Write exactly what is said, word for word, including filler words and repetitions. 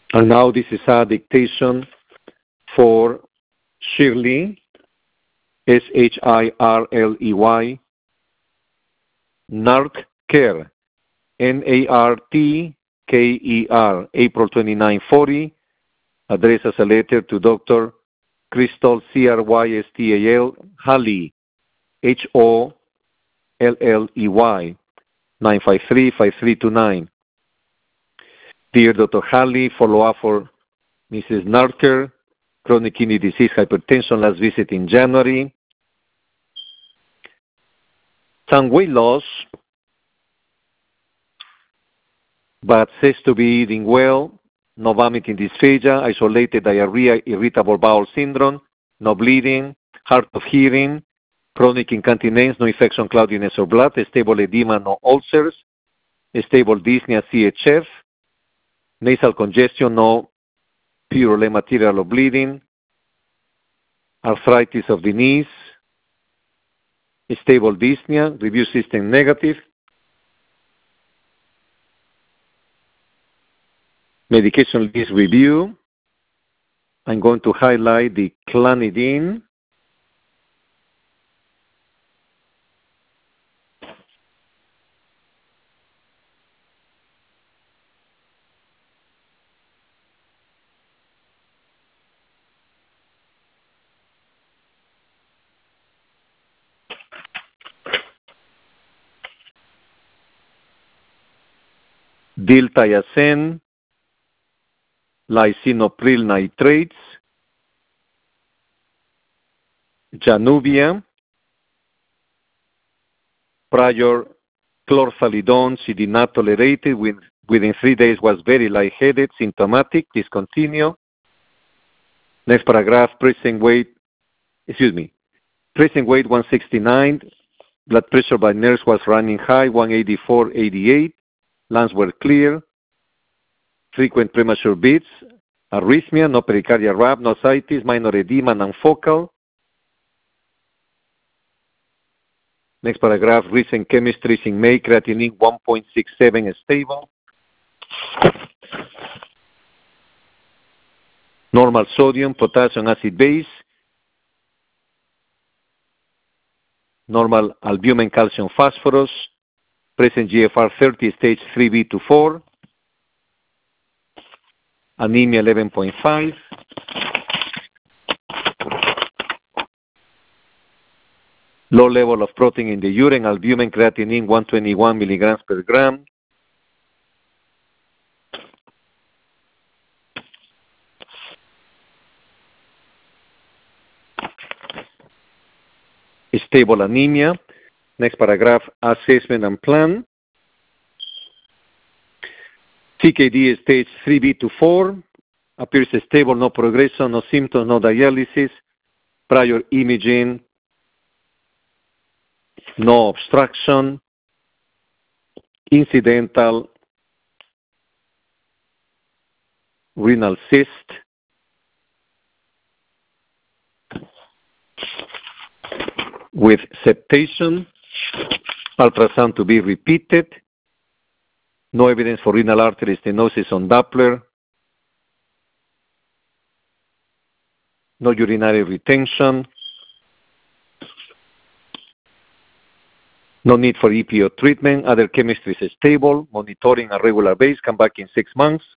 And now this is a dictation for Shirley, S H I R L E Y, Nartker, N A R T K E R, April twenty-ninth, forty, addressed as a letter to Doctor Crystal, C R Y S T A L, Halley, H O L L E Y, nine five three, five three two nine. Dear Doctor Halley, follow-up for Missus Nartker, chronic kidney disease, hypertension, last visit in January. Some weight loss, but says to be eating well, no vomiting, dysphagia, isolated diarrhea, irritable bowel syndrome, no bleeding, hard of hearing, chronic incontinence, no infection, cloudiness, or blood, stable edema, no ulcers, stable dyspnea, C H F, nasal congestion, no purulent material or bleeding, arthritis of the knees, stable dyspnea, review system negative, medication list review. I'm going to highlight the clonidine, diltiazem, lisinopril nitrates, Januvia, prior chlorthalidone, she did not tolerate it. Within three days was very lightheaded, symptomatic, discontinue. Next paragraph, present weight, excuse me, present weight one sixty-nine, blood pressure by nurse was running high, one eighty-four eighty-eight, lungs were clear, frequent premature beats, arrhythmia, no pericardial rab, no ascites, minor edema, non-focal. Next paragraph, recent chemistry, zinc May, creatinine one point six seven is stable. Normal sodium, potassium, acid base. Normal albumin, calcium, phosphorus. Present G F R thirty, stage three B to four. Anemia eleven point five. Low level of protein in the urine, albumin, creatinine one hundred twenty-one milligrams per gram. Stable anemia. Next paragraph, assessment and plan. C K D stage three B to four. Appears stable, no progression, no symptoms, no dialysis. Prior imaging, no obstruction. Incidental renal cyst. With septation, ultrasound to be repeated, no evidence for renal artery stenosis on Doppler, no urinary retention, no need for E P O treatment, other chemistry is stable, monitoring on a regular basis, come back in six months.